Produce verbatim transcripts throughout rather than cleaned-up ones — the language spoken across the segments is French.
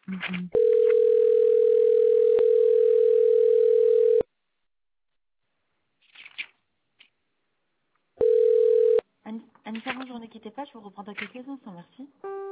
Mhm. Anne- Anissa, bonjour, ne quittez pas, je vous reprends dans quelques instants, merci.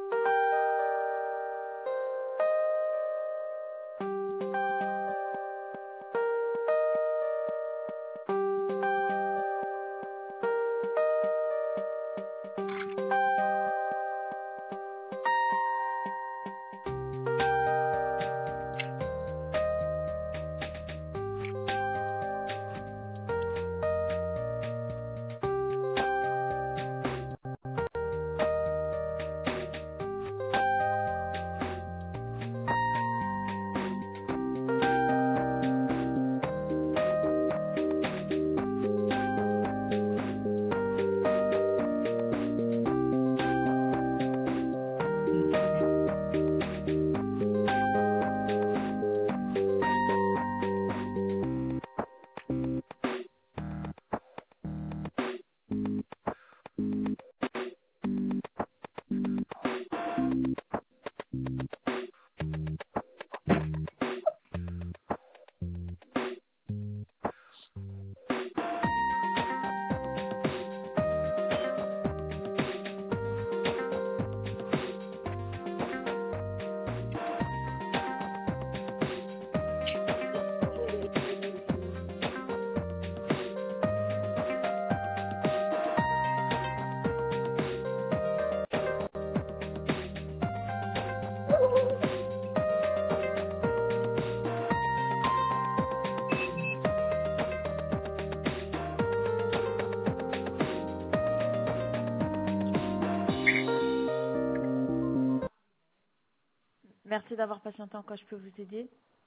Merci d'avoir patienté encore, je peux vous aider.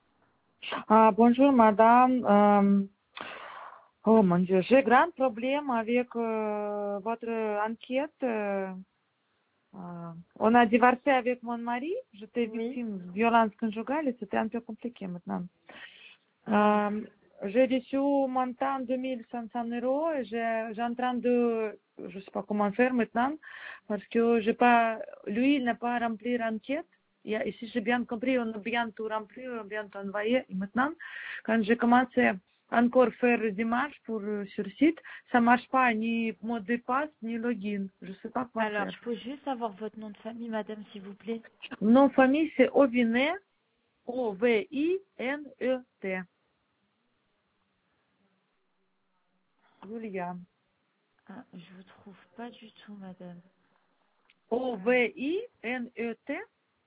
Ah, bonjour madame. Euh, oh mon Dieu, j'ai grand problème avec euh, votre enquête. Euh, euh, on a divorcé avec mon mari. J'étais Oui. victime de violence conjugale et c'était un peu compliqué maintenant. Alors, Euh, j'ai reçu mon montant deux mille cinq cents euros et j'ai, j'ai en train de, je sais pas comment faire maintenant, parce que j'ai pas, lui, il n'a pas rempli l'enquête. Et, et si j'ai bien compris, on a bien tout rempli, on a bien tout envoyé. Et maintenant, quand j'ai commencé encore faire des démarches pour, euh, sur site, ça marche pas, ni mot de passe, ni login. Je sais pas quoi alors, faire. je peux juste avoir votre nom de famille, madame, s'il vous plaît. Nom de famille, c'est Ovinet, O V I N E T. Julia. Ah, je vous trouve pas du tout, madame. O V I N E T.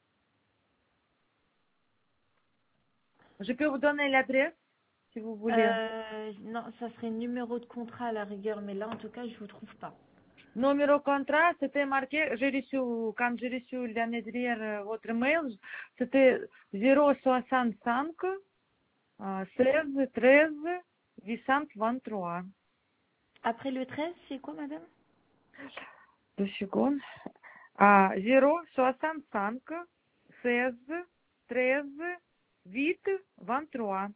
Je peux vous donner l'adresse si vous voulez. Euh, non, ça serait numéro de contrat à la rigueur, mais là, en tout cas, je vous trouve pas. Numéro contrat, c'était marqué, j'ai reçu, quand j'ai reçu l'année dernière euh, votre mail, c'était zéro soixante-cinq euh, seize treize huit cent vingt-trois. Après le treize, c'est quoi, madame? Deux secondes. Ah, zéro soixante-cinq seize treize huit vingt-trois.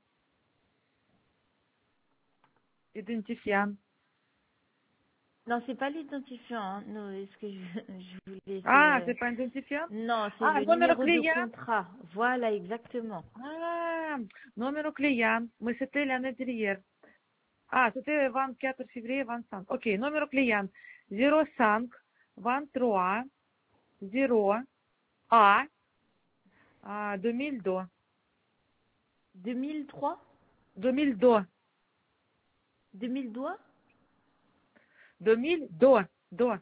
Identifiant. Non, c'est pas l'identifiant, hein. Non, est-ce que je, je voulais, c'est... Ah, euh, c'est pas identifiant? Non, c'est Ah, le numéro numéro de client. contrat. Voilà, exactement. Ah, numéro client. Mais c'était l'année dernière. Ah, c'était vingt-quatre février vingt-cinq. Ok, numéro client. zéro cinq vingt-trois zéro A ah, deux mille deux. deux mille trois? deux mille deux. deux mille deux? deux mille deux. deux.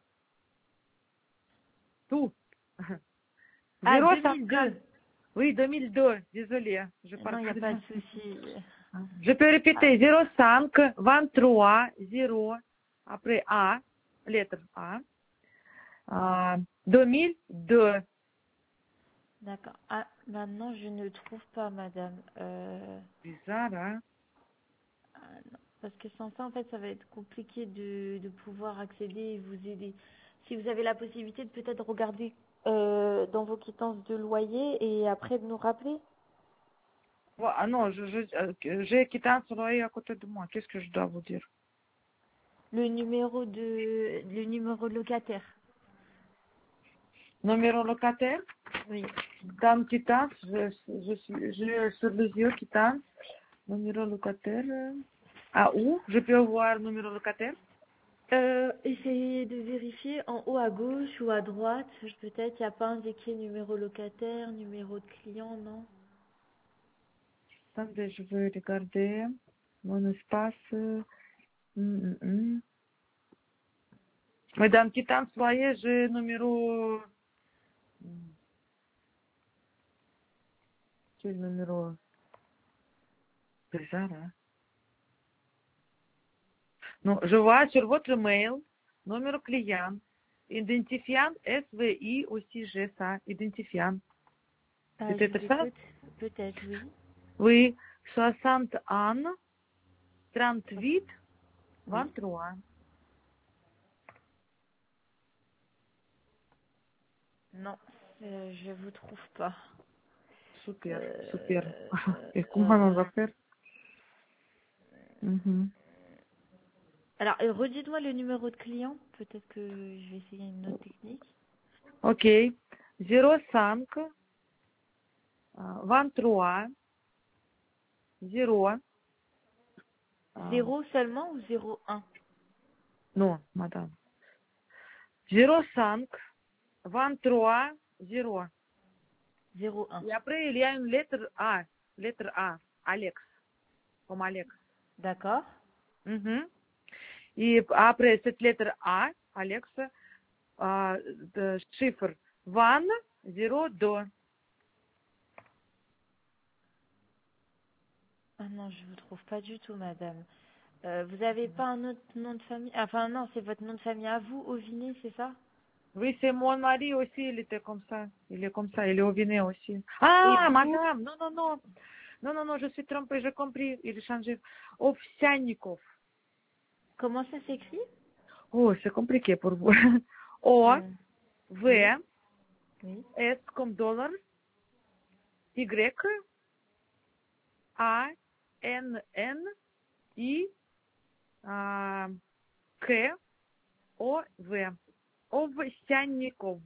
Tout. Ah, zéro cinquante. deux mille deux. Oui, deux mille deux. Désolé, je Non, parle il n'y pas a pas bien. de souci. Je peux Ah, répéter. zéro cinq vingt-trois zéro après A, lettre A. Ah, deux mille deux. d'accord. Ah, maintenant, je ne trouve pas, madame. Euh, Bizarre, hein? ah, non. Parce que sans ça, en fait, ça va être compliqué de, de pouvoir accéder et vous aider. Si vous avez la possibilité de peut-être regarder euh, dans vos quittances de loyer et après de nous rappeler Ouais, ah non, je, je, euh, j'ai quittance loyer à côté de moi. Qu'est-ce que je dois vous dire? le numéro de le numéro de locataire. Numéro locataire? Oui. Dame qui danse, je, je suis je, sur les yeux qui danse. Numéro locataire. Ah, où je peux voir numéro locataire? Euh, essayez de vérifier en haut à gauche ou à droite. Peut-être il n'y a pas indiqué numéro locataire, numéro de client, non? Attendez, je vais regarder mon espace. Hum, hum, hum. Madame Kitan, voyez, j'ai numéro... Quel numéro? Bizarre, hein? Non, je vois sur votre mail, numéro client, identifiant S V I aussi, j'ai ça, identifiant. Ah, je Peut-être vous ça? écoute. Peut-être, oui. Oui, soixante un, trente-huit, Oui. vingt-trois. Non, euh, je vous trouve pas. Super, super. Euh, Et comment on va euh, faire? Mhm. Alors, euh, redites-moi le numéro de client. Peut-être que je vais essayer une autre technique. Ok, zéro cinq, vingt-trois, zéro, Zéro seulement ou zéro un? non, madame, zéro cinq, vingt-trois, zéro. Zéro un. Et après, il y a une lettre A, lettre A, Alex, comme Alex. D'accord. Mhm. Et après cette lettre A, Alex, euh, de chiffre vingt, zéro deux. Ah non, je vous trouve pas du tout, madame. Euh, vous avez pas un autre nom de famille? Enfin non, c'est votre nom de famille à vous, Oviné, c'est ça? Oui, c'est mon mari aussi, il était comme ça. Il est comme ça, il est au Vinet aussi. Et Ah, vous? madame, non, non, non. Non, non, non, je suis trompée, j'ai compris. Il a changé. Ovsyannikov. Comment ça s'écrit? Oh, c'est compliqué pour vous. O, Euh, oui, V, oui. S comme dollar, Y, A, N, N, I, а, К, O, V. Ovsyannikov.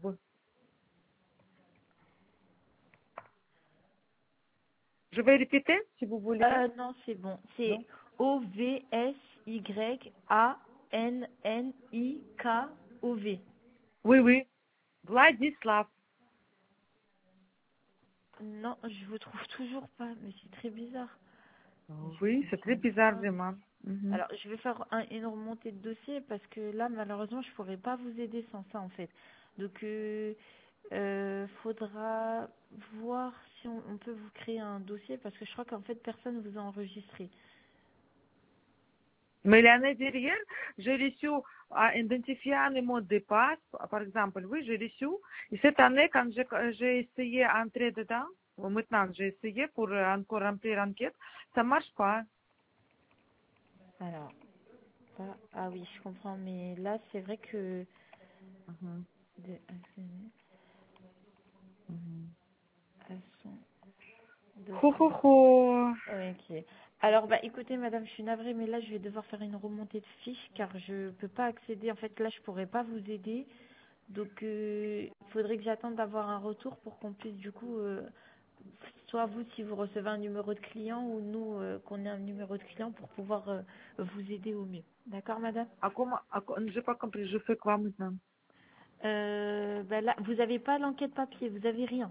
Je vais répéter si vous voulez. Euh, non, c'est bon. C'est Non? O V S Y A N N I K O V. Oui, oui. Vladislav. Non, je vous trouve toujours pas, mais c'est très bizarre. Je Oui, c'est très comprends bizarre, pas. vraiment. Mhm. Alors, je vais faire un- une remontée de dossier parce que là, malheureusement, je pourrais pas vous aider sans ça, en fait. Donc, euh, euh, faudra voir si on, on peut vous créer un dossier parce que je crois qu'en fait, personne vous a enregistré. Mais l'année dernière, j'ai reçu à identifier un mot de passe, par exemple, oui, j'ai reçu. Et cette année, quand j'ai j'ai essayé d'entrer dedans, ou maintenant j'ai essayé pour encore remplir l'enquête, ça marche pas. Alors, ça, ah oui, je comprends, mais là, c'est vrai que Mhm, de mhm. à son Hou, hou, dossier. hou. Ok. Alors, bah, écoutez, madame, je suis navrée, mais là, je vais devoir faire une remontée de fiches car je peux pas accéder. En fait, là, je pourrais pas vous aider. Donc, il faudrait que j'attende d'avoir un retour pour qu'on puisse, du coup, euh, soit vous, si vous recevez un numéro de client, ou nous, euh, qu'on ait un numéro de client pour pouvoir euh, vous aider au mieux. D'accord, madame? À comment, à co- j'ai pas compris, je fais quoi maintenant? Euh, bah là, vous n'avez pas l'enquête papier, vous avez rien.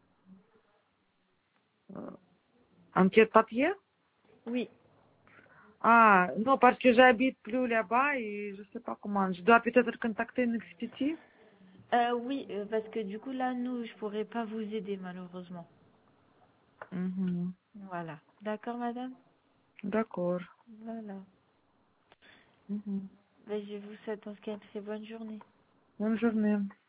Euh, Enquête papier? Oui. Ah, non, parce que j'habite plus là-bas et je sais pas comment. Je dois peut-être contacter une expéditive. Euh, oui, euh, parce que du coup, là, nous, je pourrais pas vous aider, malheureusement. Mhm. Voilà. D'accord, madame? D'accord. Voilà. Mhm. Ben, je vous souhaite en tout cas une très bonne journée. Bonne journée.